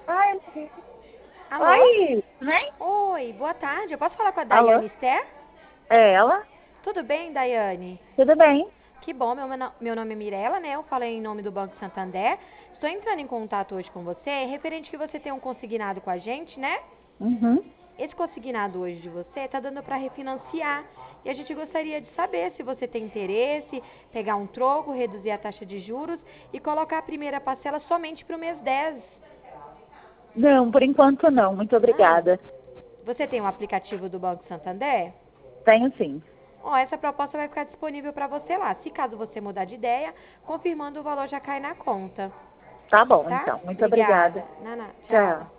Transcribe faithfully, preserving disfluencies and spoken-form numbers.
Ai, Alô? oi, vem? Oi, boa tarde. Eu posso falar com a Alô? Daiane Esther? É ela? Tudo bem, Daiane? Tudo bem? Que bom, meu, mano- meu nome é Mirella, né? Eu falei em nome do Banco Santander. Estou entrando em contato hoje com você, referente que você tem um consignado com a gente, né? Uhum. Esse consignado hoje de você tá dando para refinanciar. E a gente gostaria de saber se você tem interesse, pegar um troco, reduzir a taxa de juros e colocar a primeira parcela somente para o mês dez. Não, por enquanto não. Muito Não. obrigada. Você tem o aplicativo do Banco Santander? Tenho sim. Ó, essa proposta vai ficar disponível para você lá. Se caso você mudar de ideia, confirmando o valor já cai na conta, Tá bom, tá? então. Muito Obrigada. obrigada. Nana, tchau. Tchau.